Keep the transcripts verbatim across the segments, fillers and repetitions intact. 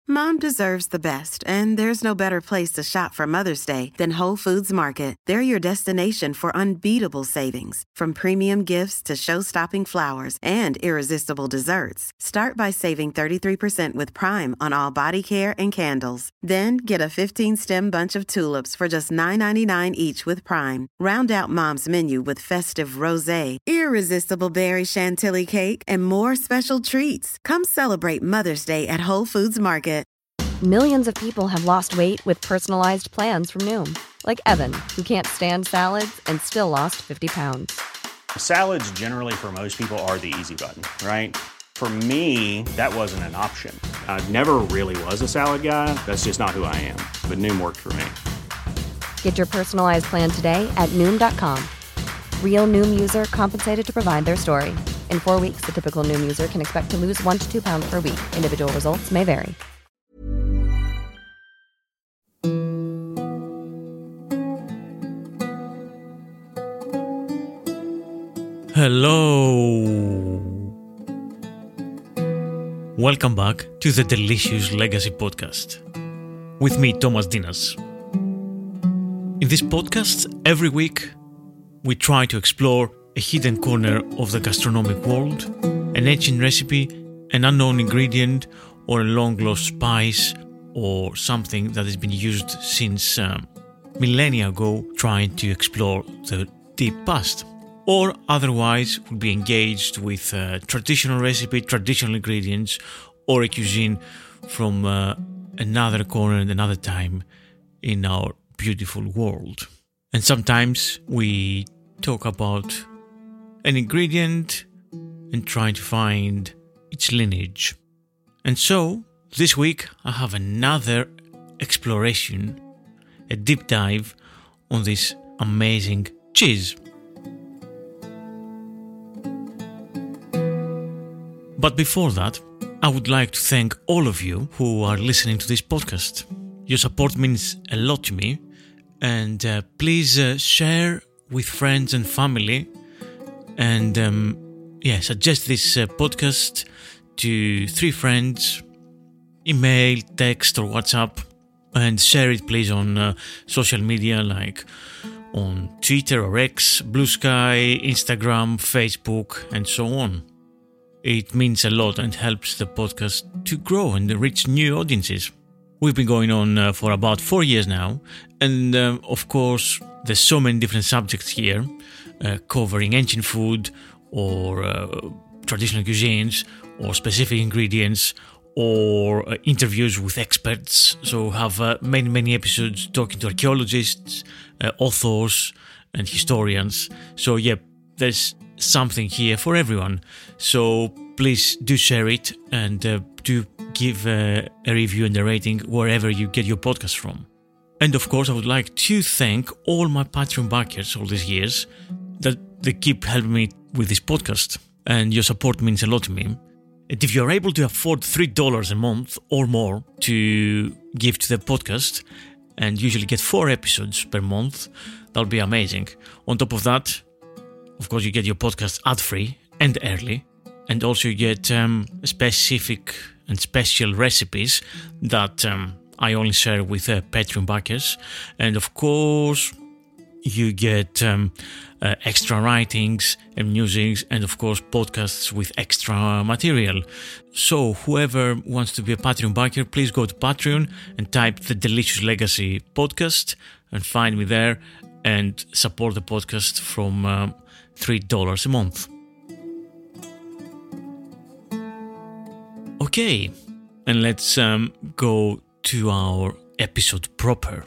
Mom deserves the best, and there's no better place to shop for Mother's Day than Whole Foods Market. They're your destination for unbeatable savings, from premium gifts to show-stopping flowers and irresistible desserts. Start by saving thirty-three percent with Prime on all body care and candles. Then get a fifteen-stem bunch of tulips for just nine ninety-nine each with Prime. Round out Mom's menu with festive rosé, irresistible berry chantilly cake, and more special treats. Come celebrate Mother's Day at Whole Foods Market. Millions of people have lost weight with personalized plans from Noom. Like Evan, who can't stand salads and still lost fifty pounds. Salads generally for most people are the easy button, right? For me, that wasn't an option. I never really was a salad guy. That's just not who I am. But Noom worked for me. Get your personalized plan today at Noom dot com. Real Noom user compensated to provide their story. In four weeks, the typical Noom user can expect to lose one to two pounds per week. Individual results may vary. Hello. Welcome back to the Delicious Legacy Podcast. With me, Thomas Dinas. In this podcast, every week, we try to explore a hidden corner of the gastronomic world, an ancient recipe, an unknown ingredient, or a long-lost spice, or something that has been used since um, millennia ago, trying to explore the deep past. Or otherwise would be engaged with a traditional recipe, traditional ingredients, or a cuisine from uh, another corner and another time in our beautiful world. And sometimes we talk about an ingredient and trying to find its lineage. And so, this week I have another exploration, a deep dive on this amazing cheese. But before that, I would like to thank all of you who are listening to this podcast. Your support means a lot to me, and uh, please uh, share with friends and family, and um, yeah, suggest this uh, podcast to three friends, email, text or WhatsApp, and share it please on uh, social media like on Twitter or X, Blue Sky, Instagram, Facebook, and so on. It means a lot and helps the podcast to grow and reach new audiences. We've been going on uh, for about four years now, and uh, of course there's so many different subjects here, uh, covering ancient food or uh, traditional cuisines or specific ingredients or uh, interviews with experts. So have uh, many many episodes talking to archaeologists, uh, authors and historians. So yeah, there's something here for everyone. So please do share it and uh, do give uh, a review and a rating wherever you get your podcast from. And of course, I would like to thank all my Patreon backers all these years that they keep helping me with this podcast. And your support means a lot to me. And if you're able to afford three dollars a month or more to give to the podcast and usually get four episodes per month, that'll be amazing. On top of that, of course, you get your podcast ad-free and early, and also you get um, specific and special recipes that um, I only share with uh, Patreon backers. And of course, you get um, uh, extra writings and musings, and of course, podcasts with extra material. So whoever wants to be a Patreon backer, please go to Patreon and type the Delicious Legacy Podcast and find me there and support the podcast from Uh, three dollars a month. Okay, and let's um, go to our episode proper.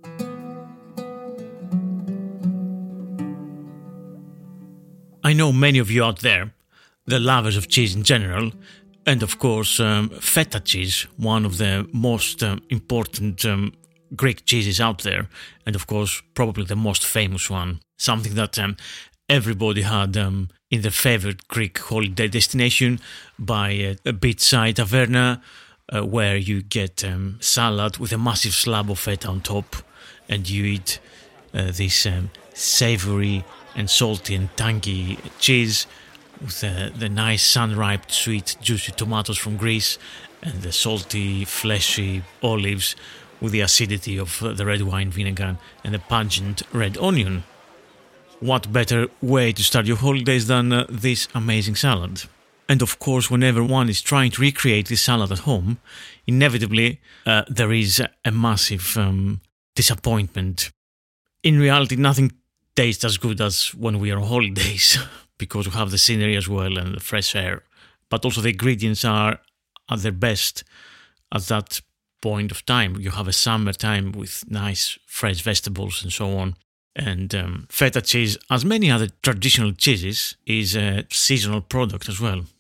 I know many of you out there, the lovers of cheese in general, and of course um, feta cheese, one of the most um, important um, Greek cheeses out there, and of course probably the most famous one, something that um, everybody had um, in their favorite Greek holiday destination by a, a beachside taverna uh, where you get um, salad with a massive slab of feta on top, and you eat uh, this um, savory and salty and tangy cheese with uh, the nice sun-ripe, sweet, juicy tomatoes from Greece and the salty, fleshy olives with the acidity of the red wine vinegar and the pungent red onion. What better way to start your holidays than uh, this amazing salad? And of course, whenever one is trying to recreate this salad at home, inevitably uh, there is a massive um, disappointment. In reality, nothing tastes as good as when we are on holidays because we have the scenery as well and the fresh air. But also the ingredients are at their best at that point of time. You have a summer time with nice fresh vegetables and so on. And um, feta cheese, as many other traditional cheeses, is a seasonal product as well.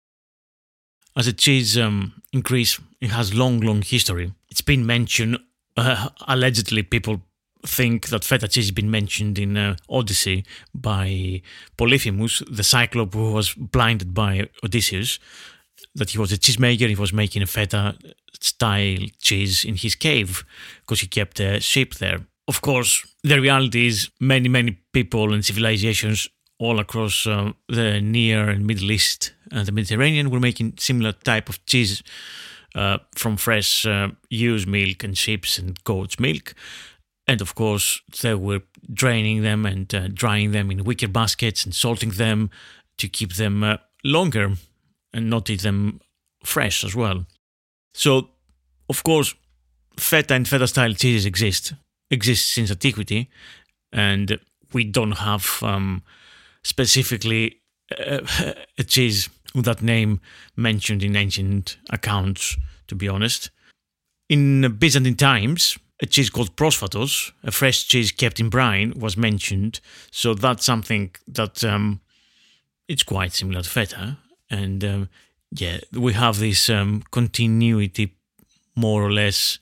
As a cheese um, in Greece, it has long, long history. It's been mentioned, uh, allegedly people think that feta cheese has been mentioned in uh, Odyssey by Polyphemus, the Cyclope who was blinded by Odysseus, that he was a cheesemaker, he was making a feta-style cheese in his cave because he kept a sheep there. Of course, the reality is many, many people and civilizations all across uh, the Near and Middle East and the Mediterranean were making similar type of cheese uh, from fresh uh, ewe's milk and sheep's and goat's milk. And of course, they were draining them and uh, drying them in wicker baskets and salting them to keep them uh, longer and not eat them fresh as well. So, of course, feta and feta-style cheeses exist. Exists since antiquity, and we don't have um, specifically uh, a cheese with that name mentioned in ancient accounts, to be honest. In Byzantine times, a cheese called prosphatos, a fresh cheese kept in brine, was mentioned, so that's something that um, it's quite similar to feta, and um, yeah, we have this um, continuity more or less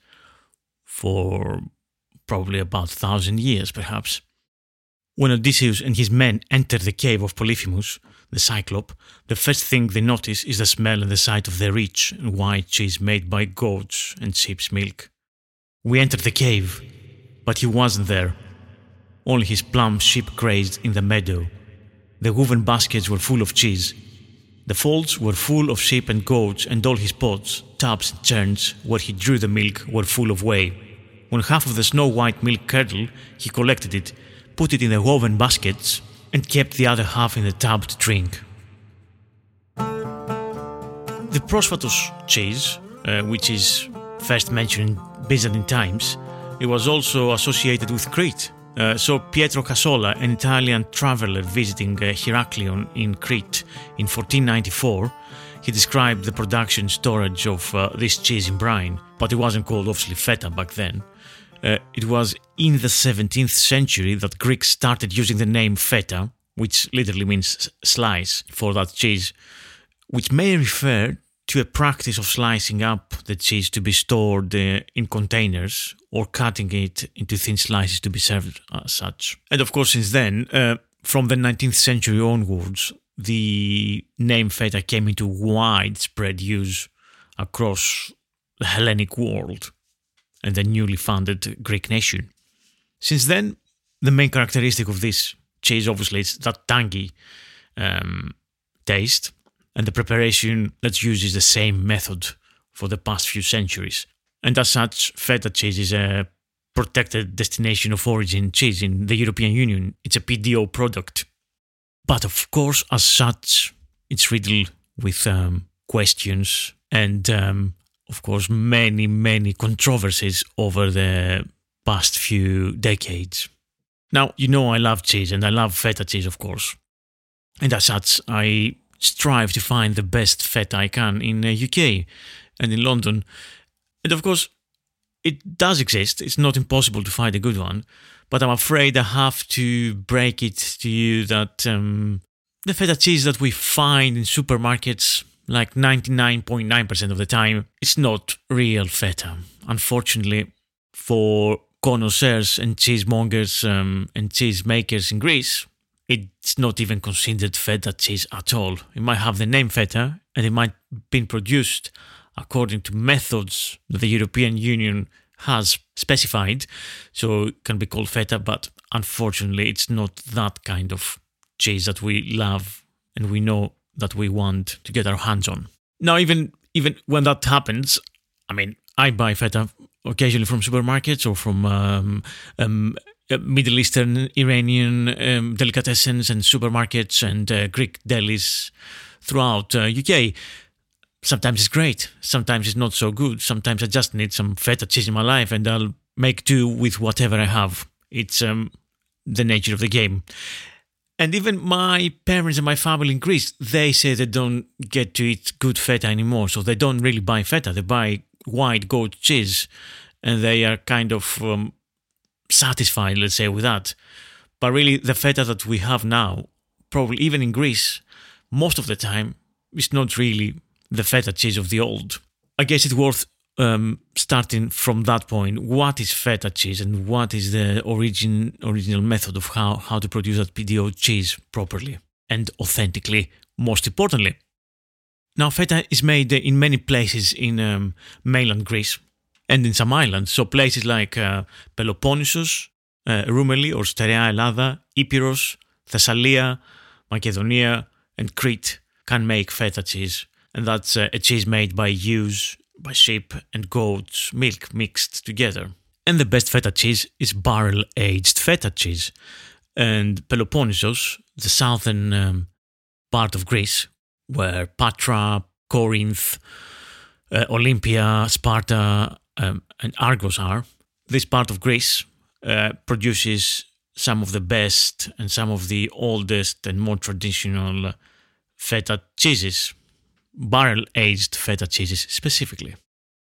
for probably about a thousand years, perhaps. When Odysseus and his men enter the cave of Polyphemus, the Cyclope, the first thing they notice is the smell and the sight of the rich and white cheese made by goats and sheep's milk. We entered the cave, but he wasn't there. Only his plump sheep grazed in the meadow. The woven baskets were full of cheese. The folds were full of sheep and goats, and all his pots, tubs and churns, where he drew the milk, were full of whey. When half of the snow-white milk curdled, he collected it, put it in the woven baskets, and kept the other half in the tub to drink. The prosphatos cheese, uh, which is first mentioned in Byzantine times, it was also associated with Crete. Uh, so Pietro Casola, an Italian traveller visiting uh, Heraklion in Crete in fourteen ninety-four, he described the production storage of uh, this cheese in brine, but it wasn't called obviously feta back then. Uh, it was in the seventeenth century that Greeks started using the name feta, which literally means slice, for that cheese, which may refer to a practice of slicing up the cheese to be stored uh, in containers or cutting it into thin slices to be served as such. And of course, since then, uh, from the nineteenth century onwards, the name feta came into widespread use across the Hellenic world and the newly founded Greek nation. Since then, the main characteristic of this cheese, obviously, is that tangy um, taste, and the preparation that uses the same method for the past few centuries. And as such, feta cheese is a protected destination of origin cheese in the European Union. It's a P D O product. But of course, as such, it's riddled with um, questions and um, of course, many, many controversies over the past few decades. Now, you know I love cheese, and I love feta cheese, of course. And as such, I strive to find the best feta I can in the U K and in London. And of course, it does exist. It's not impossible to find a good one. But I'm afraid I have to break it to you that um, the feta cheese that we find in supermarkets, like ninety-nine point nine percent of the time, it's not real feta. Unfortunately, for connoisseurs and cheesemongers um, and cheesemakers in Greece, it's not even considered feta cheese at all. It might have the name feta, and it might have been produced according to methods that the European Union has specified, so it can be called feta, but unfortunately it's not that kind of cheese that we love and we know that we want to get our hands on. Now, even even when that happens, I mean, I buy feta occasionally from supermarkets or from um, um, Middle Eastern, Iranian um, delicatessens and supermarkets and uh, Greek delis throughout uh, U K. Sometimes it's great, sometimes it's not so good. Sometimes I just need some feta cheese in my life and I'll make do with whatever I have. It's um, the nature of the game. And even my parents and my family in Greece, they say they don't get to eat good feta anymore. So they don't really buy feta, they buy white goat cheese. And they are kind of um, satisfied, let's say, with that. But really, the feta that we have now, probably even in Greece, most of the time, is not really the feta cheese of the old. I guess it's worth um, starting from that point. What is feta cheese and what is the origin original method of how, how to produce that P D O cheese properly and authentically, most importantly. Now, feta is made in many places in um, mainland Greece and in some islands. So places like uh, Peloponnesos, uh, Roumeli or Sτερεά Ελλάδα, Epirus, Thessalia, Macedonia and Crete can make feta cheese. And that's uh, a cheese made by ewes, by sheep and goats' milk mixed together. And the best feta cheese is barrel-aged feta cheese. And Peloponnesos, the southern um, part of Greece, where Patra, Corinth, uh, Olympia, Sparta um, and Argos are, this part of Greece uh, produces some of the best and some of the oldest and more traditional feta cheeses. Barrel-aged feta cheeses specifically.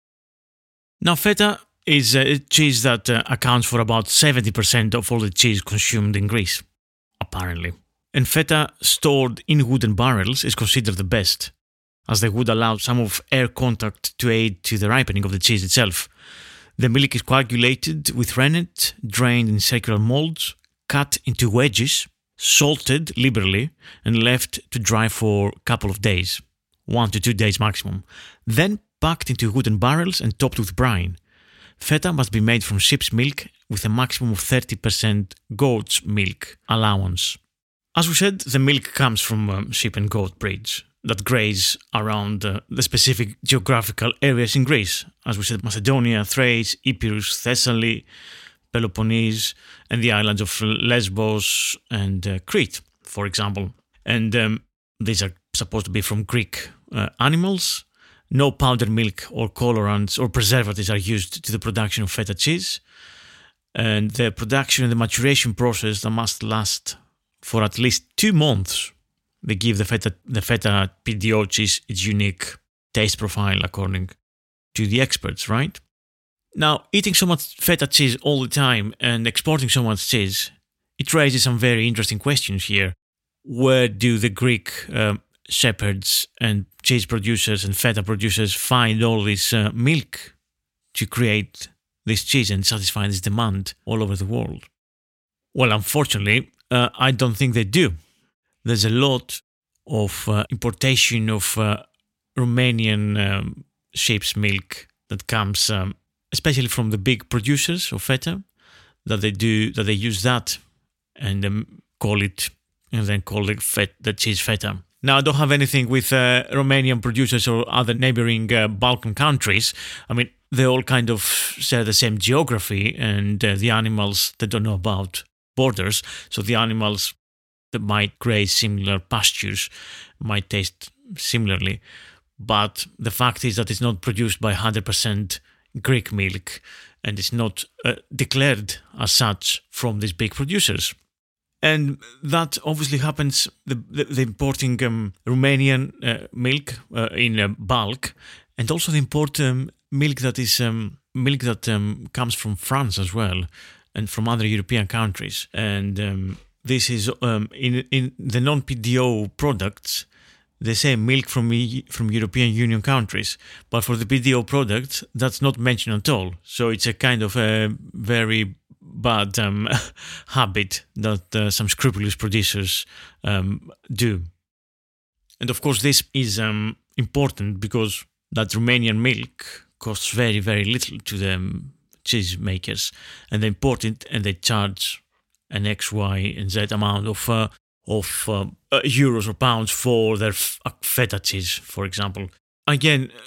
Now, feta is a cheese that uh, accounts for about seventy percent of all the cheese consumed in Greece, apparently. And feta stored in wooden barrels is considered the best, as they would allow some of air contact to aid to the ripening of the cheese itself. The milk is coagulated with rennet, drained in circular molds, cut into wedges, salted liberally, and left to dry for a couple of days. One to two days maximum, then packed into wooden barrels and topped with brine. Feta must be made from sheep's milk with a maximum of thirty percent goat's milk allowance. As we said, the milk comes from um, sheep and goat breeds that graze around uh, the specific geographical areas in Greece. As we said, Macedonia, Thrace, Epirus, Thessaly, Peloponnese, and the islands of Lesbos and uh, Crete, for example. And um, these are supposed to be from Greek uh, animals. No powdered milk or colorants or preservatives are used to the production of feta cheese. And the production and the maturation process that must last for at least two months. They give the feta, the feta P D O cheese its unique taste profile according to the experts, right? Now, eating so much feta cheese all the time and exporting so much cheese, it raises some very interesting questions here. Where do the Greek um, shepherds and cheese producers and feta producers find all this uh, milk to create this cheese and satisfy this demand all over the world? Well, unfortunately, uh, I don't think they do. There's a lot of uh, importation of uh, Romanian um, sheep's milk that comes, um, especially from the big producers of feta, that they do that they use that and um, call it and then call it fet, the cheese feta. Now, I don't have anything with uh, Romanian producers or other neighboring uh, Balkan countries. I mean, they all kind of share the same geography, and uh, the animals, they don't know about borders. So the animals that might graze similar pastures might taste similarly. But the fact is that it's not produced by one hundred percent Greek milk, and it's not uh, declared as such from these big producers. And that obviously happens, the, the, the importing um, Romanian uh, milk uh, in uh, bulk, and also the import um, milk that is um, milk that um, comes from France as well, and from other European countries. And um, this is um, in in the non-P D O products, they say milk from from European Union countries, but for the P D O products, that's not mentioned at all. So it's a kind of a very bad um, habit that uh, some scrupulous producers um, do. And of course, this is um, important because that Romanian milk costs very, very little to the um, cheese makers, and they import it and they charge an X, Y, and Z amount of uh, of uh, uh, euros or pounds for their f- feta cheese, for example. Again,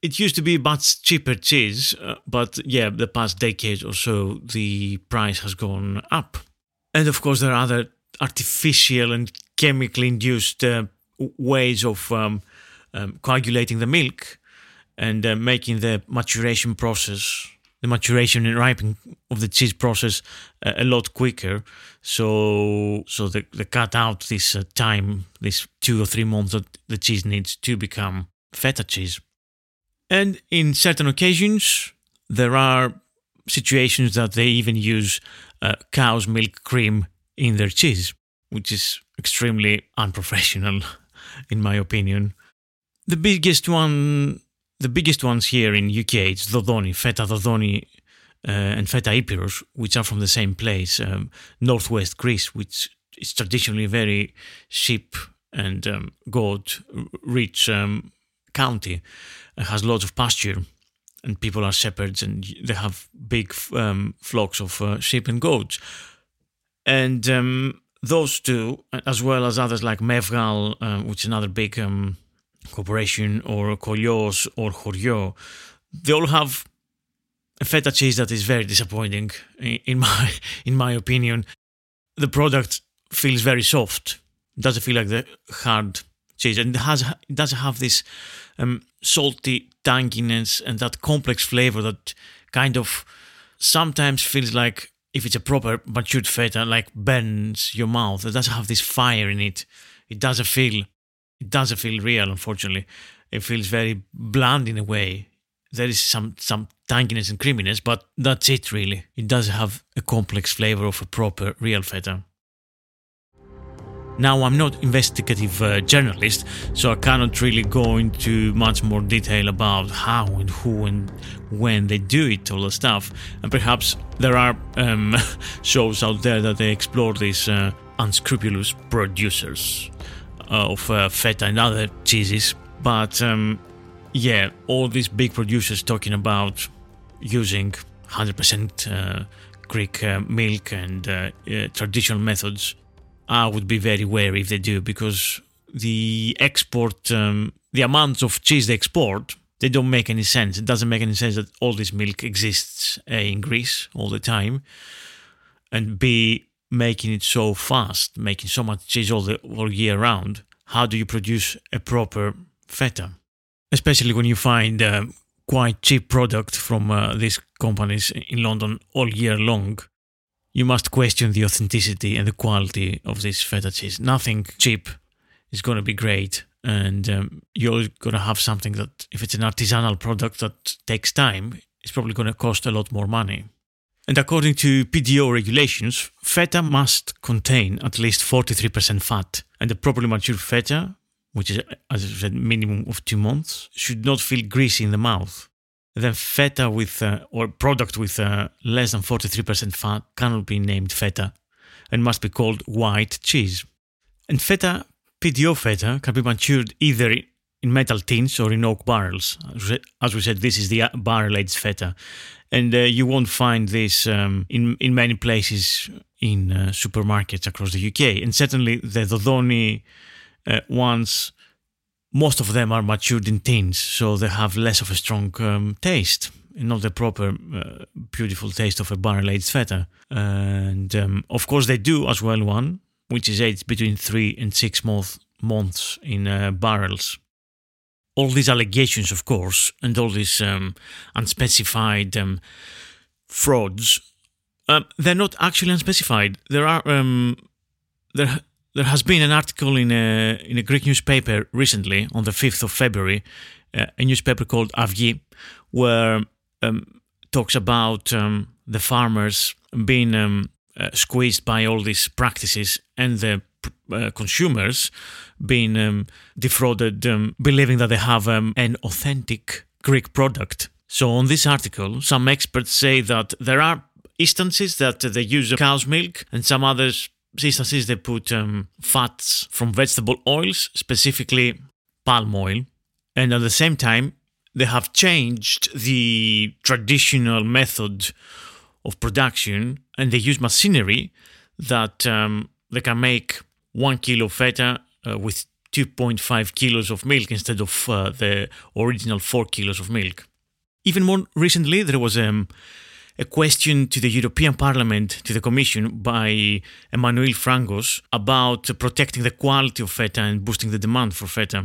it used to be much cheaper cheese, uh, but yeah, the past decade or so, the price has gone up. And of course, there are other artificial and chemically induced uh, ways of um, um, coagulating the milk and uh, making the maturation process, the maturation and ripening of the cheese process uh, a lot quicker. So so they, they cut out this uh, time, this two or three months that the cheese needs to become feta cheese. And in certain occasions, there are situations that they even use uh, cow's milk cream in their cheese, which is extremely unprofessional, in my opinion. The biggest one, the biggest ones here in U K, it's Dodoni, Feta Dodoni uh, and Feta Epirus, which are from the same place, um, northwest Greece, which is traditionally very sheep and um, goat-rich um, county. It has lots of pasture, and people are shepherds, and they have big um, flocks of uh, sheep and goats. And um, those two, as well as others like Mevgal, uh, which is another big um, corporation, or Kolios or Chorio, they all have a feta cheese that is very disappointing, in my in my opinion. The product feels very soft. It doesn't feel like the hard cheese, and it has it doesn't have this um, salty tanginess and that complex flavor that kind of sometimes feels like, if it's a proper matured feta, like burns your mouth. It doesn't have this fire in it. It doesn't feel it doesn't feel real, unfortunately. It feels very bland in a way. There is some some tanginess and creaminess, but that's it really. It doesn't have a complex flavor of a proper real feta. Now, I'm not an investigative uh, journalist, so I cannot really go into much more detail about how and who and when they do it, all the stuff. And perhaps there are um, shows out there that they explore these uh, unscrupulous producers of uh, feta and other cheeses. But um, yeah, all these big producers talking about using one hundred percent uh, Greek uh, milk and uh, uh, traditional methods, I would be very wary if they do, because the export, um, the amounts of cheese they export, they don't make any sense. It doesn't make any sense that all this milk exists A, in Greece all the time, and B, making it so fast, making so much cheese all the all year round. How do you produce a proper feta? Especially when you find uh, quite cheap product from uh, these companies in London all year long. You must question the authenticity and the quality of this feta cheese. Nothing cheap is going to be great, and um, you're going to have something that, if it's an artisanal product that takes time, it's probably going to cost a lot more money. And according to P D O regulations, feta must contain at least forty-three percent fat, and a properly matured feta, which is, as I said, minimum of two months, should not feel greasy in the mouth. Then feta with, uh, or product with uh, less than forty-three percent fat cannot be named feta and must be called white cheese. And feta, P D O feta, can be matured either in metal tins or in oak barrels. As we said, this is the barrel-aged feta. And uh, you won't find this um, in, in many places in uh, supermarkets across the U K. And certainly the Dodoni uh, ones, most of them are matured in tins, so they have less of a strong um, taste, not the proper uh, beautiful taste of a barrel-aged feta. And um, of course they do as well one, which is aged between three and six month, months in uh, barrels. All these allegations, of course, and all these um, unspecified um, frauds, uh, they're not actually unspecified. There are um, there. There has been an article in a in a Greek newspaper recently, on the fifth of February, uh, a newspaper called Avgi, where um, talks about um, the farmers being um, uh, squeezed by all these practices, and the uh, consumers being um, defrauded, um, believing that they have um, an authentic Greek product. So on this article, some experts say that there are instances that they use cow's milk, and some others instances they put um, fats from vegetable oils, specifically palm oil, and at the same time they have changed the traditional method of production, and they use machinery that um, they can make one kilo feta uh, with two point five kilos of milk instead of uh, the original four kilos of milk. Even more recently, there was um, a question to the European Parliament, to the Commission, by Emmanuel Frangos about protecting the quality of feta and boosting the demand for feta.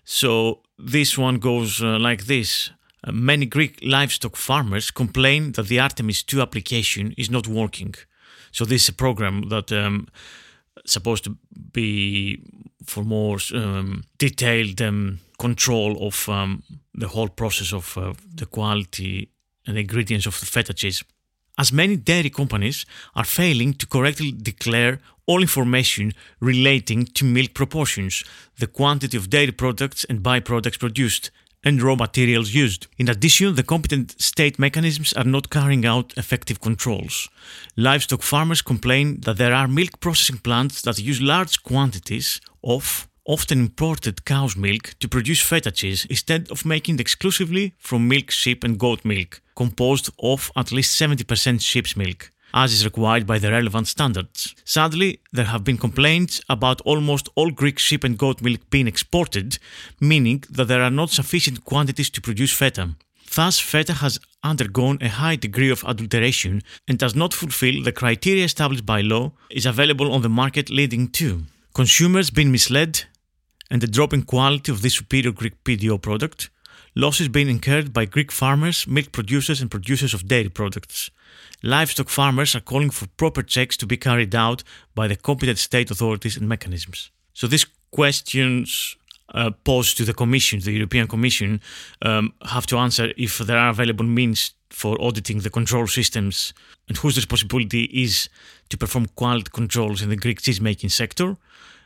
So this one goes uh, like this. Uh, many Greek livestock farmers complain that the Artemis two application is not working. So this is a program that um, supposed to be for more um, detailed um, control of um, the whole process of uh, the quality and the ingredients of the feta cheese. As many dairy companies are failing to correctly declare all information relating to milk proportions, the quantity of dairy products and byproducts produced, and raw materials used. In addition, the competent state mechanisms are not carrying out effective controls. Livestock farmers complain that there are milk processing plants that use large quantities of often imported cow's milk to produce feta cheese instead of making it exclusively from milk, sheep and goat milk, composed of at least seventy percent sheep's milk, as is required by the relevant standards. Sadly, there have been complaints about almost all Greek sheep and goat milk being exported, meaning that there are not sufficient quantities to produce feta. Thus, feta has undergone a high degree of adulteration and does not fulfill the criteria established by law is available on the market, leading to consumers being misled and the drop in quality of this superior Greek P D O product, losses being incurred by Greek farmers, milk producers and producers of dairy products. Livestock farmers are calling for proper checks to be carried out by the competent state authorities and mechanisms. So these questions uh, posed to the Commission, the European Commission, um, have to answer if there are available means for auditing the control systems and whose responsibility is to perform quality controls in the Greek cheese-making sector,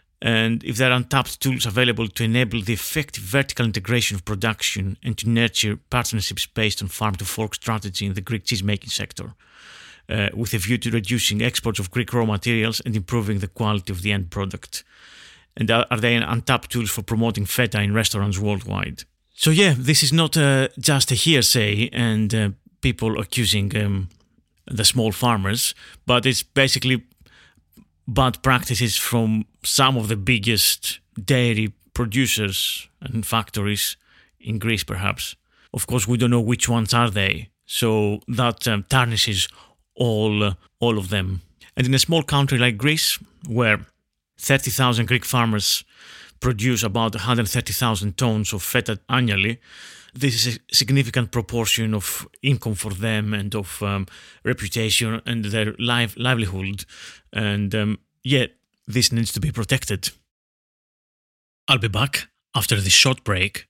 and if there are untapped tools available to enable the effective vertical integration of production and to nurture partnerships based on farm-to-fork strategy in the Greek cheese-making sector, uh, with a view to reducing exports of Greek raw materials and improving the quality of the end product. And are, are there untapped tools for promoting feta in restaurants worldwide? So yeah, this is not uh, just a hearsay and uh, people accusing um, the small farmers, but it's basically bad practices from some of the biggest dairy producers and factories in Greece, perhaps. Of course, we don't know which ones are they, so that um, tarnishes all uh, all of them. And in a small country like Greece, where thirty thousand Greek farmers produce about one hundred thirty thousand tons of feta annually, this is a significant proportion of income for them and of um, reputation and their life, livelihood. And um, yet, this needs to be protected. I'll be back after this short break.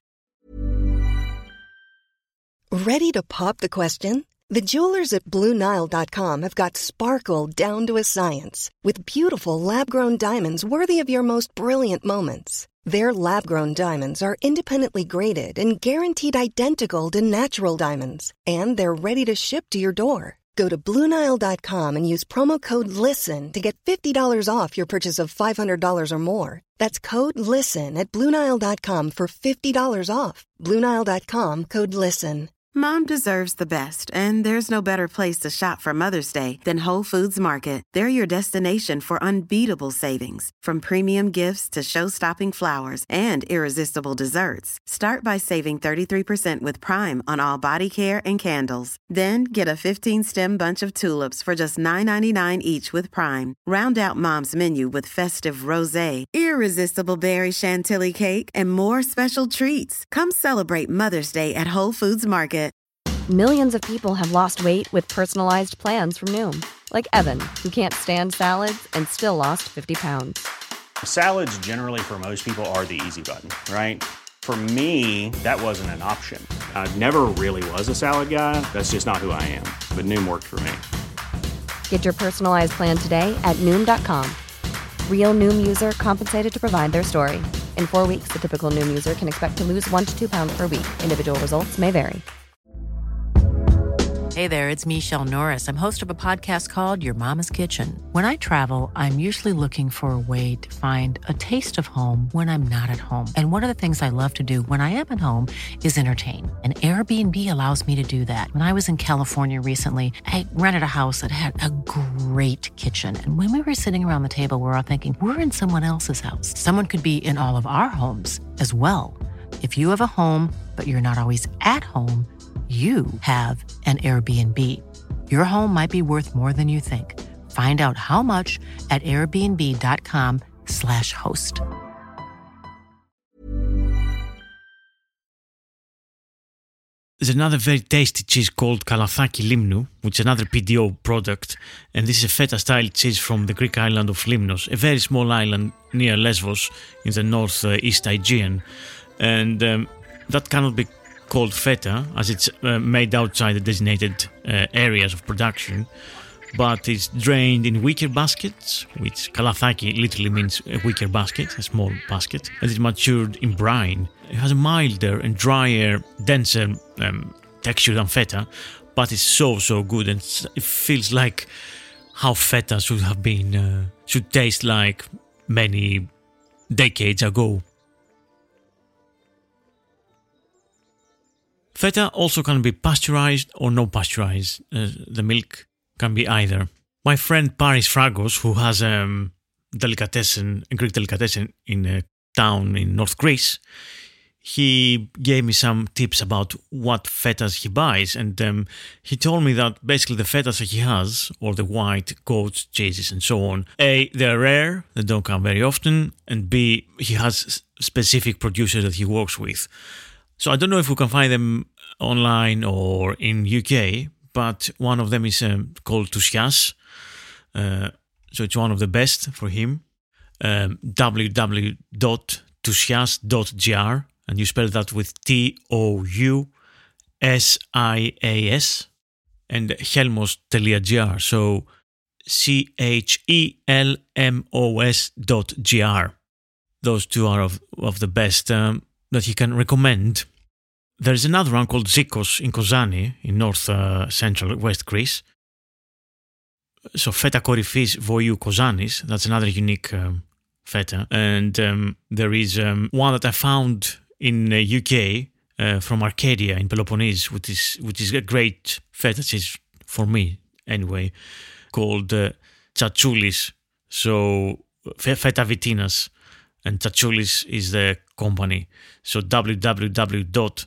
Ready to pop the question? The jewelers at Blue Nile dot com have got sparkle down to a science with beautiful lab-grown diamonds worthy of your most brilliant moments. Their lab-grown diamonds are independently graded and guaranteed identical to natural diamonds, and they're ready to ship to your door. Go to Blue Nile dot com and use promo code LISTEN to get fifty dollars off your purchase of five hundred dollars or more. That's code LISTEN at Blue Nile dot com for fifty dollars off. Blue Nile dot com, code LISTEN. Mom deserves the best, and there's no better place to shop for Mother's Day than Whole Foods Market. They're your destination for unbeatable savings, from premium gifts to show-stopping flowers and irresistible desserts. Start by saving thirty-three percent with Prime on all body care and candles. Then get a fifteen-stem bunch of tulips for just nine ninety-nine each with Prime. Round out Mom's menu with festive rosé, irresistible berry chantilly cake, and more special treats. Come celebrate Mother's Day at Whole Foods Market. Millions of people have lost weight with personalized plans from Noom, like Evan, who can't stand salads and still lost fifty pounds. Salads generally for most people are the easy button, right? For me, that wasn't an option. I never really was a salad guy. That's just not who I am. But Noom worked for me. Get your personalized plan today at Noom dot com. Real Noom user compensated to provide their story. In four weeks, the typical Noom user can expect to lose one to two pounds per week. Individual results may vary. Hey there, it's Michelle Norris. I'm host of a podcast called Your Mama's Kitchen. When I travel, I'm usually looking for a way to find a taste of home when I'm not at home. And one of the things I love to do when I am at home is entertain. And Airbnb allows me to do that. When I was in California recently, I rented a house that had a great kitchen. And when we were sitting around the table, we were all thinking, we're in someone else's house. Someone could be in all of our homes as well. If you have a home, but you're not always at home, you have an Airbnb. Your home might be worth more than you think. Find out how much at airbnb.com slash host. There's another very tasty cheese called Kalathaki Limnou, which is another P D O product, and this is a feta-style cheese from the Greek island of Limnos, a very small island near Lesbos in the north-east Aegean, and um, that cannot be called feta as it's uh, made outside the designated uh, areas of production, but it's drained in wicker baskets, which Kalathaki literally means a wicker basket, a small basket, and it's matured in brine. It has a milder and drier, denser um, texture than feta, but it's so, so good, and it feels like how feta should have been, uh, should taste like many decades ago. Feta also can be pasteurized or no pasteurized. Uh, the milk can be either. My friend Paris Fragos, who has a um, delicatessen, a Greek delicatessen in a town in North Greece, he gave me some tips about what fetas he buys, and um, he told me that basically the fetas that he has, or the white goat cheeses and so on, A, they're rare, they don't come very often, and B, he has specific producers that he works with. So I don't know if we can find them online or in U K, but one of them is um, called Tousias. Uh, so it's one of the best for him. Um, w w w dot tousias dot g r, and you spell that with T O U S I A S, and helmos dot g r. So C H E L M O S dot G R. Those two are of, of the best um, that he can recommend. There's another one called Zikos in Kozani, in north uh, central West Greece. So feta korifis voiou Kozanis, that's another unique um, feta. And um, there is um, one that I found in uh, U K uh, from Arcadia in Peloponnese, which is which is a great feta cheese for me anyway, called uh, Tsatsulis. So feta vitinas, and Tsatsulis is the company. So w w w dot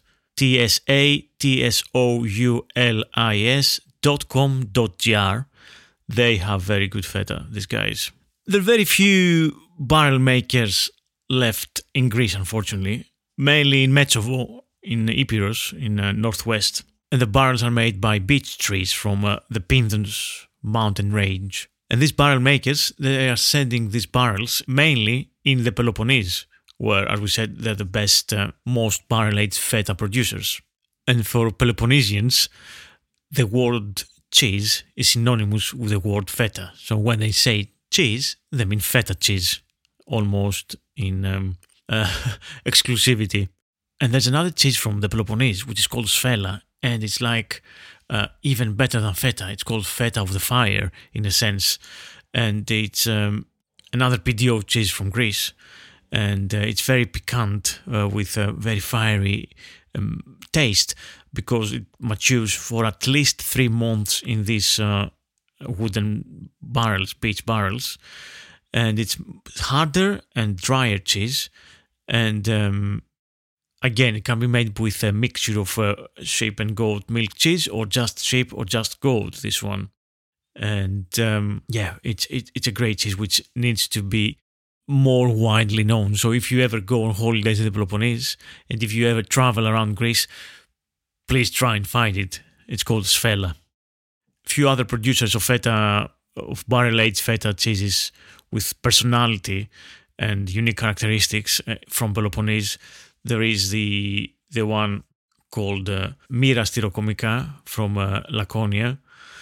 tsatsulis dot com dot g r. They have very good feta, these guys. There are very few barrel makers left in Greece, unfortunately, mainly in Metsovo, in Epirus, in uh, northwest. And the barrels are made by beech trees from uh, the Pindons mountain range. And these barrel makers, they are sending these barrels mainly in the Peloponnese, where, as we said, they're the best, uh, most barrel-aged feta producers. And for Peloponnesians, the word cheese is synonymous with the word feta. So when they say cheese, they mean feta cheese, almost in um, uh, exclusivity. And there's another cheese from the Peloponnese, which is called sphela, and it's like uh, even better than feta. It's called feta of the fire, in a sense. And it's um, another P D O cheese from Greece. And uh, it's very piquant uh, with a very fiery um, taste, because it matures for at least three months in these uh, wooden barrels, peach barrels. And it's harder and drier cheese. And um, again, it can be made with a mixture of uh, sheep and goat milk cheese, or just sheep or just goat, this one. And um, yeah, it's, it, it's a great cheese which needs to be more widely known. So if you ever go on holidays in the Peloponnese, and if you ever travel around Greece, please try and find it. It's called sphela. A few other producers of feta, of barrel-aged feta cheeses with personality and unique characteristics from Peloponnese. There is the the one called uh, Mira Styrokomika from uh, Laconia,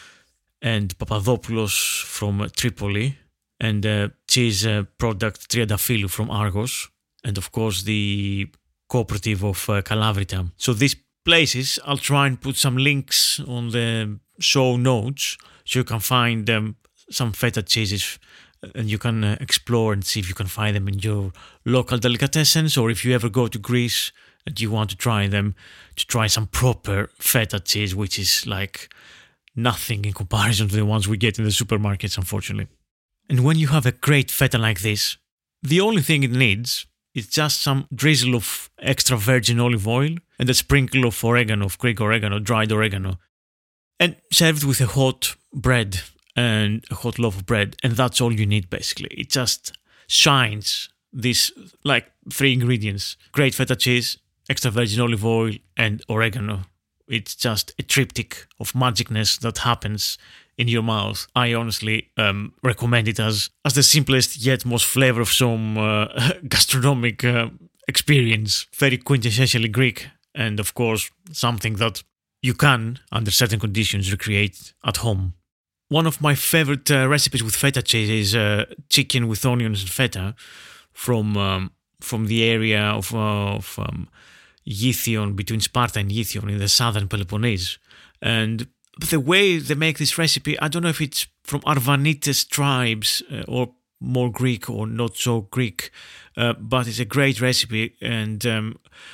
and Papadopoulos from uh, Tripoli, and uh, cheese uh, product Triandafilou from Argos, and of course the cooperative of uh, Kalavrita. So these places. I'll try and put some links on the show notes so you can find um, some feta cheeses and you can uh, explore and see if you can find them in your local delicatessens, or if you ever go to Greece and you want to try them, to try some proper feta cheese, which is like nothing in comparison to the ones we get in the supermarkets, unfortunately. And when you have a great feta like this, the only thing it needs is just some drizzle of extra virgin olive oil and a sprinkle of oregano, of Greek oregano, dried oregano, and served with a hot bread and a hot loaf of bread, and that's all you need basically. It just shines these like three ingredients: great feta cheese, extra virgin olive oil, and oregano. It's just a triptych of magicness that happens in your mouth. I honestly um, recommend it as, as the simplest yet most flavoursome uh, gastronomic uh, experience. Very quintessentially Greek, and of course something that you can, under certain conditions, recreate at home. One of my favourite uh, recipes with feta cheese is uh, chicken with onions and feta from um, from the area of, uh, of um, Yithion, between Sparta and Yithion in the southern Peloponnese. And the way they make this recipe, I don't know if it's from Arvanites tribes uh, or more Greek or not so Greek, uh, but it's a great recipe, and um,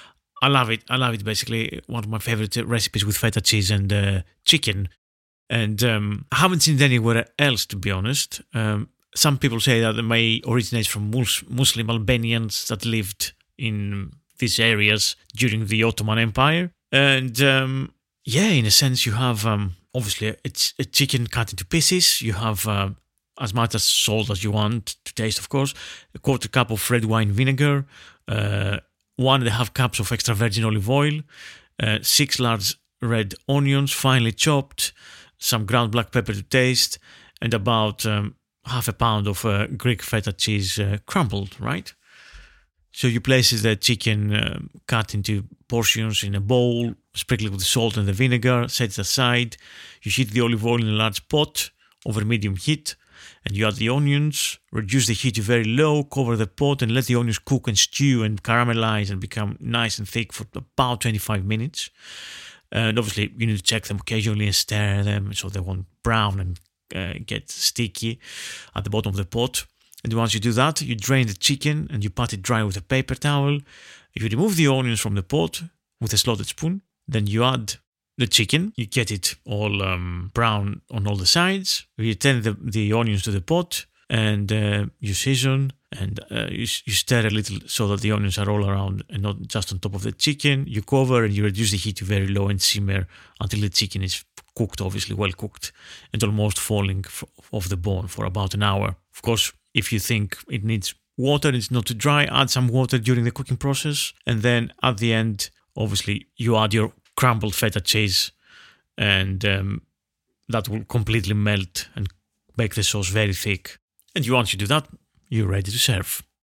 I love it. I love it, basically. One of my favourite recipes with feta cheese and uh, chicken. And um, I haven't seen it anywhere else, to be honest. Um, some people say that it may originate from mus- Muslim Albanians that lived in these areas during the Ottoman Empire. And um, yeah, in a sense, you have um, obviously a, a chicken cut into pieces. You have uh, as much as salt as you want to taste, of course. A quarter cup of red wine vinegar, uh, one and a half cups of extra virgin olive oil, uh, six large red onions, finely chopped, some ground black pepper to taste, and about um, half a pound of uh, Greek feta cheese uh, crumbled, right? So you place the chicken uh, cut into portions in a bowl, sprinkle it with the salt and the vinegar, set it aside. You heat the olive oil in a large pot over medium heat, and you add the onions, reduce the heat to very low, cover the pot and let the onions cook and stew and caramelize and become nice and thick for about twenty-five minutes. And obviously you need to check them occasionally and stir them so they won't brown and uh, get sticky at the bottom of the pot. And once you do that, you drain the chicken and you pat it dry with a paper towel. You remove the onions from the pot with a slotted spoon. Then you add the chicken. You get it all um, brown on all the sides. You turn the, the onions to the pot and uh, you season and uh, you, you stir a little so that the onions are all around and not just on top of the chicken. You cover and you reduce the heat to very low and simmer until the chicken is cooked, obviously well cooked, and almost falling f- off the bone for about an hour. Of course, if you think it needs water, it's not too dry, add some water during the cooking process. And then at the end, obviously, you add your crumbled feta cheese, and um, that will completely melt and make the sauce very thick. And once you do that, you're ready to serve.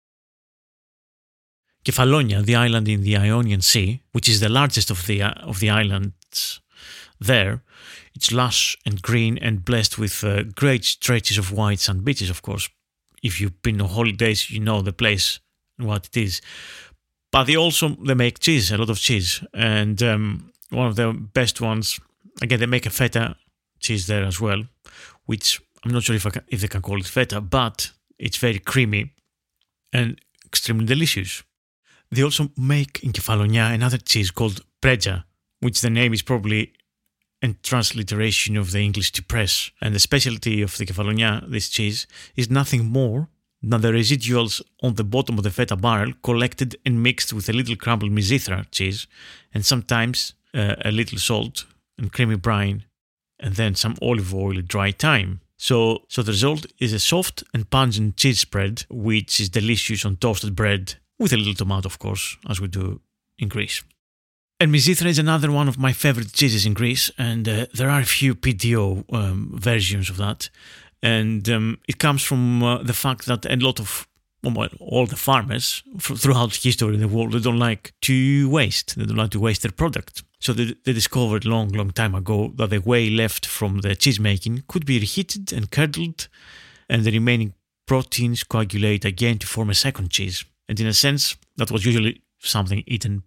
Kefalonia, the island in the Ionian Sea, which is the largest of the uh, of the islands there, it's lush and green and blessed with uh, great stretches of white sand beaches, of course. If you've been on holidays, you know the place and what it is. But they also they make cheese, a lot of cheese. And um, one of the best ones, again, they make a feta cheese there as well, which I'm not sure if I can, if they can call it feta, but it's very creamy and extremely delicious. They also make in Kefalonia another cheese called Preja, which the name is probably a transliteration of the English to press. And the specialty of the Kefalonia, this cheese, is nothing more than the residuals on the bottom of the feta barrel collected and mixed with a little crumbled Mizithra cheese and sometimes uh, a little salt and creamy brine and then some olive oil and dry thyme. So, so the result is a soft and pungent cheese spread, which is delicious on toasted bread with a little tomato, of course, as we do in Greece. And Mizithra is another one of my favorite cheeses in Greece, and uh, there are a few P D O um, versions of that. And um, it comes from uh, the fact that a lot of, well, all the farmers f- throughout history in the world, they don't like to waste. They don't like to waste their product. So they, they discovered long, long time ago that the whey left from the cheese making could be reheated and curdled, and the remaining proteins coagulate again to form a second cheese. And in a sense, that was usually something eaten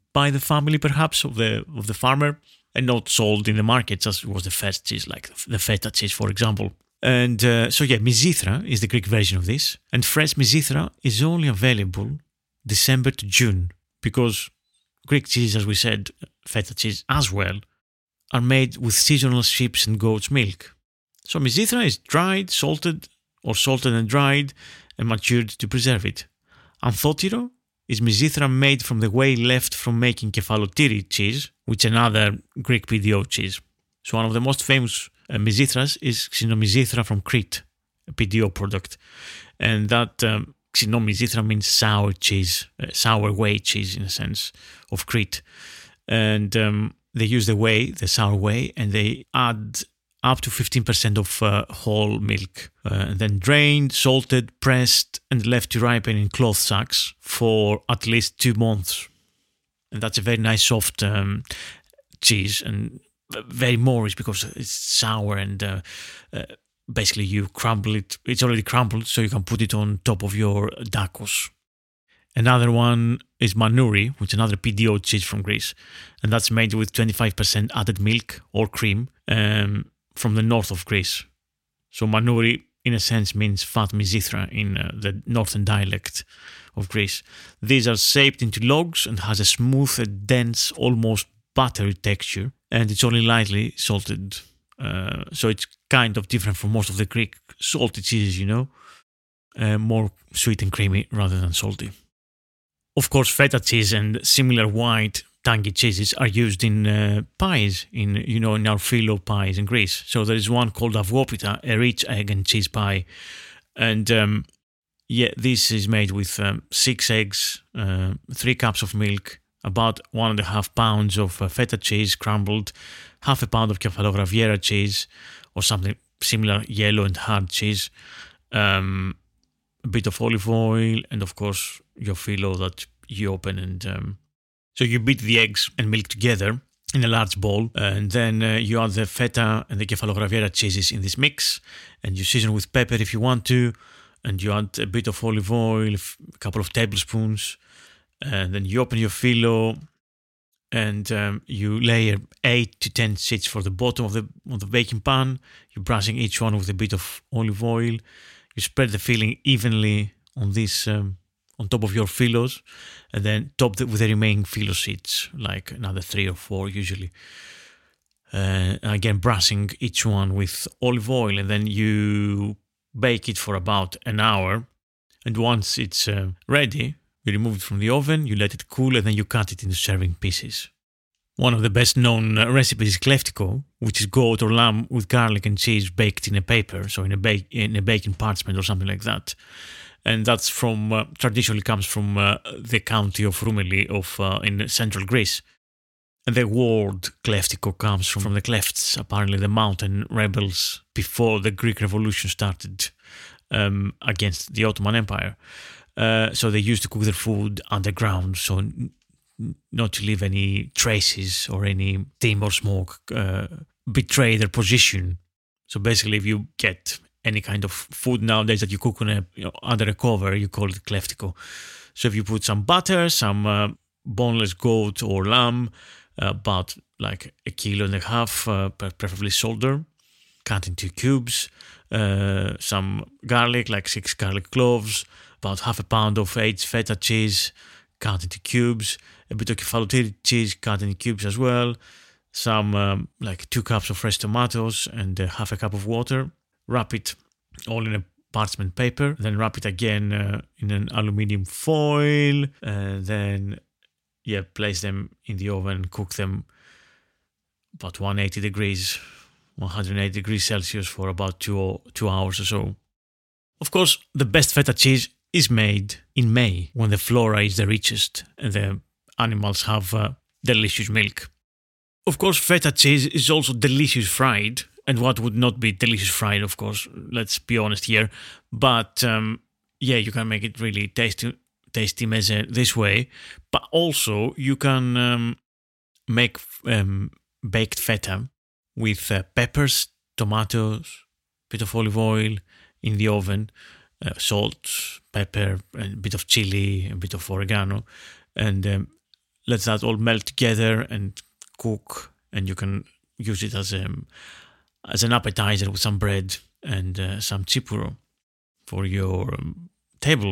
by the family, perhaps, of the of the farmer, and not sold in the markets as was the first cheese, like the feta cheese, for example. And uh, so, yeah, Mizithra is the Greek version of this. And fresh Mizithra is only available December to June, because Greek cheese, as we said, feta cheese as well, are made with seasonal sheep's and goat's milk. So Mizithra is dried, salted, or salted and dried, and matured to preserve it. Anthotiro is Mizithra made from the whey left from making kefalotiri cheese, which is another Greek P D O cheese. So one of the most famous uh, Mizithras is Xenomizithra from Crete, a P D O product. And that um, Xenomizithra means sour cheese, uh, sour whey cheese in a sense, of Crete. And um, they use the whey, the sour whey, and they add up to fifteen percent of uh, whole milk, uh, and then drained, salted, pressed, and left to ripen in cloth sacks for at least two months. And that's a very nice soft um, cheese, and very Moorish because it's sour, and uh, uh, basically you crumble it. It's already crumbled, so you can put it on top of your dakos. Another one is Manouri, which is another P D O cheese from Greece, and that's made with twenty-five percent added milk or cream um, from the north of Greece. So Manouri, in a sense, means fat Mizithra in uh, the northern dialect of Greece. These are shaped into logs and has a smooth and dense, almost buttery texture, and it's only lightly salted. Uh, so it's kind of different from most of the Greek salty cheeses, you know, uh, more sweet and creamy rather than salty. Of course, feta cheese and similar white tangy cheeses are used in uh, pies, in you know, in our phyllo pies in Greece. So there is one called avopita, a rich egg and cheese pie, and um, yeah, this is made with um, six eggs, uh, three cups of milk, about one and a half pounds of uh, feta cheese crumbled, half a pound of Kefalograviera cheese or something similar, yellow and hard cheese, um, a bit of olive oil, and of course your phyllo that you open. And um, so you beat the eggs and milk together in a large bowl, and then uh, you add the feta and the Kefalograviera cheeses in this mix, and you season with pepper if you want to, and you add a bit of olive oil, a couple of tablespoons, and then you open your phyllo, and um, you layer eight to ten sheets for the bottom of the of the baking pan. You're brushing each one with a bit of olive oil. You spread the filling evenly on this um, on top of your phyllos, and then top it with the remaining phyllo sheets, like another three or four usually. Uh, again, brushing each one with olive oil, and then you bake it for about an hour. And once it's uh, ready, you remove it from the oven, you let it cool, and then you cut it into serving pieces. One of the best known uh, recipes is kleftiko, which is goat or lamb with garlic and cheese baked in a paper, so in a, ba- in a baking parchment or something like that. And that's from, uh, traditionally comes from uh, the county of Roumeli of, uh, in central Greece. And the word kleftiko comes from, from the klefts, apparently the mountain rebels before the Greek Revolution started um, against the Ottoman Empire. Uh, so they used to cook their food underground, so n- not to leave any traces or any steam or smoke uh, betray their position. So basically, if you get any kind of food nowadays that you cook on a, you know, under a cover, you call it kleftiko. So if you put some butter, some uh, boneless goat or lamb, uh, about like a kilo and a half, uh, preferably shoulder, cut into cubes, uh, some garlic, like six garlic cloves, about half a pound of aged feta cheese, cut into cubes, a bit of kefalotiri cheese cut into cubes as well, some um, like two cups of fresh tomatoes, and uh, half a cup of water. Wrap it all in a parchment paper, then wrap it again uh, in an aluminium foil, and then yeah, place them in the oven, cook them about one hundred eighty degrees, one hundred eighty degrees Celsius for about two, two hours or so. Of course, the best feta cheese is made in May, when the flora is the richest and the animals have uh, delicious milk. Of course, feta cheese is also delicious fried, and what would not be delicious fried, of course, let's be honest here. But um, yeah, you can make it really tasty, tasty meze this way. But also, you can um, make um, baked feta with uh, peppers, tomatoes, bit of olive oil in the oven, uh, salt, pepper, a bit of chili, a bit of oregano, and um, let that all melt together and cook, and you can use it as a as an appetizer with some bread and uh, some chipuro for your um, table.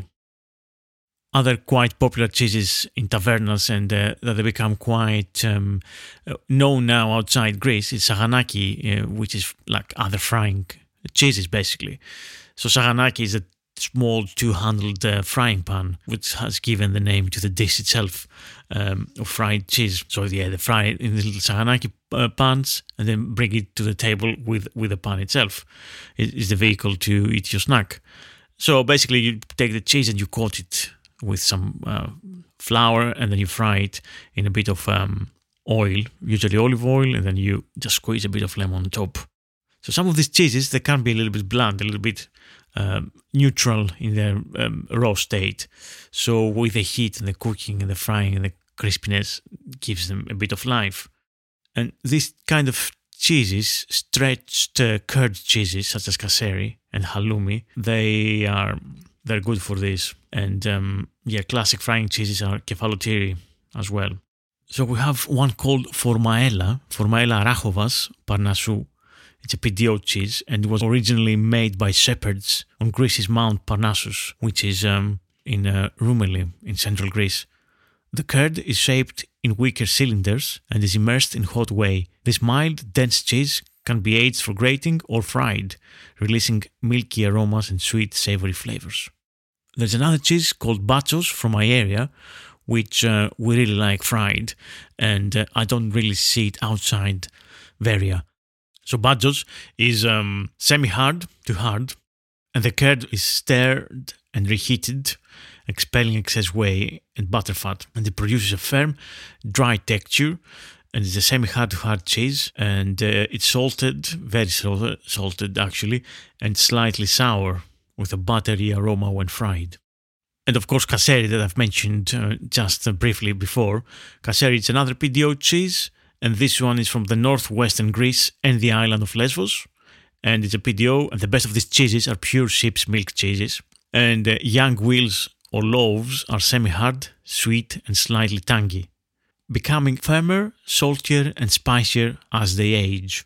Other quite popular cheeses in tavernas and uh, that they become quite um, known now outside Greece is saganaki, uh, which is like other frying cheeses basically. So saganaki is a small two-handled uh, frying pan, which has given the name to the dish itself um, of fried cheese. So yeah, they fry it in the little saganaki uh, pans and then bring it to the table with, with the pan itself. It is the vehicle to eat your snack. So basically you take the cheese and you coat it with some uh, flour, and then you fry it in a bit of um, oil, usually olive oil, and then you just squeeze a bit of lemon on top. So some of these cheeses, they can be a little bit bland, a little bit um, neutral in their um, raw state. So with the heat and the cooking and the frying and the crispiness gives them a bit of life. And this kind of cheeses, stretched uh, curd cheeses such as kasseri and halloumi, they are they're good for this. And um, yeah, classic frying cheeses are kefalotiri as well. So we have one called Formaella, Formaella Arachovas Parnassou. It's a P D O cheese, and it was originally made by shepherds on Greece's Mount Parnassus, which is um, in uh, Roumeli, in central Greece. The curd is shaped in wicker cylinders and is immersed in hot whey. This mild, dense cheese can be aged for grating or fried, releasing milky aromas and sweet, savory flavors. There's another cheese called Bachos from my area, which uh, we really like fried, and uh, I don't really see it outside Veria. So Bachos is um, semi-hard to hard, and the curd is stirred and reheated, expelling excess whey and butterfat, and it produces a firm, dry texture, and it's a semi-hard to hard cheese, and uh, it's salted, very salted, salted actually, and slightly sour, with a buttery aroma when fried. And of course, kasseri that I've mentioned uh, just uh, briefly before. Kasseri is another P D O cheese, and this one is from the northwestern Greece and the island of Lesbos. And it's a P D O, and the best of these cheeses are pure sheep's milk cheeses. And uh, young wheels or loaves are semi-hard, sweet, and slightly tangy, becoming firmer, saltier, and spicier as they age.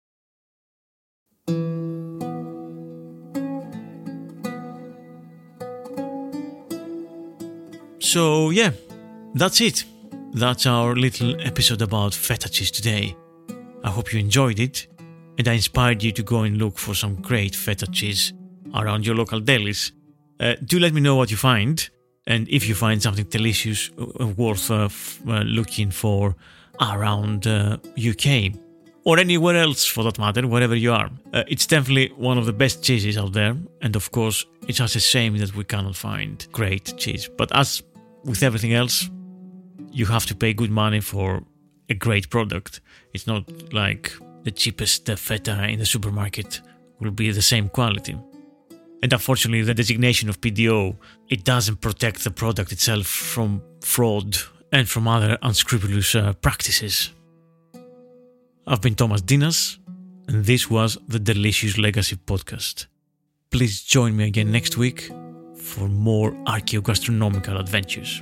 So yeah, that's it. That's our little episode about feta cheese today. I hope you enjoyed it, and I inspired you to go and look for some great feta cheese around your local delis. Uh, do let me know what you find, and if you find something delicious uh, worth uh, f- uh, looking for around uh, U K, or anywhere else for that matter, wherever you are. Uh, it's definitely one of the best cheeses out there, and of course, it's just a shame that we cannot find great cheese. But as with everything else, you have to pay good money for a great product. It's not like the cheapest feta in the supermarket will be the same quality. And unfortunately, the designation of P D O, it doesn't protect the product itself from fraud and from other unscrupulous uh, practices. I've been Thomas Dinas, and this was the Delicious Legacy Podcast. Please join me again next week for more archaeogastronomical adventures.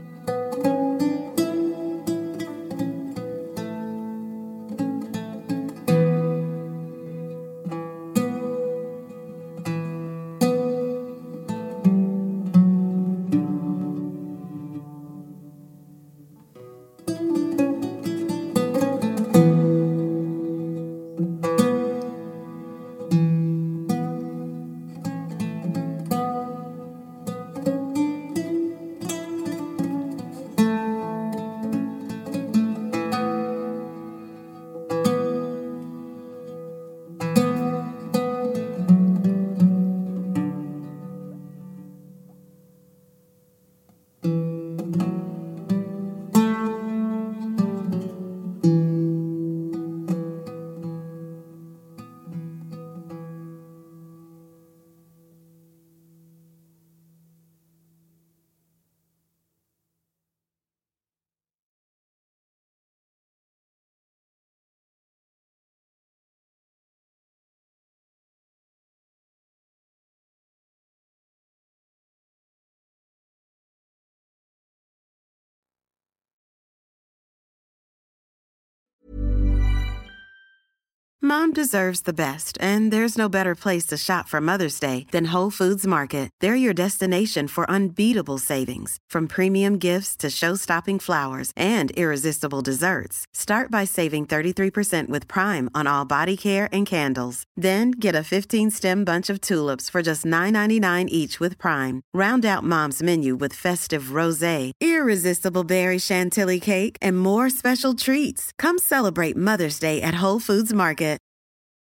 Mom deserves the best, and there's no better place to shop for Mother's Day than Whole Foods Market. They're your destination for unbeatable savings, from premium gifts to show-stopping flowers and irresistible desserts. Start by saving thirty-three percent with Prime on all body care and candles. Then get a fifteen-stem bunch of tulips for just nine ninety-nine each with Prime. Round out Mom's menu with festive rosé, irresistible berry chantilly cake, and more special treats. Come celebrate Mother's Day at Whole Foods Market.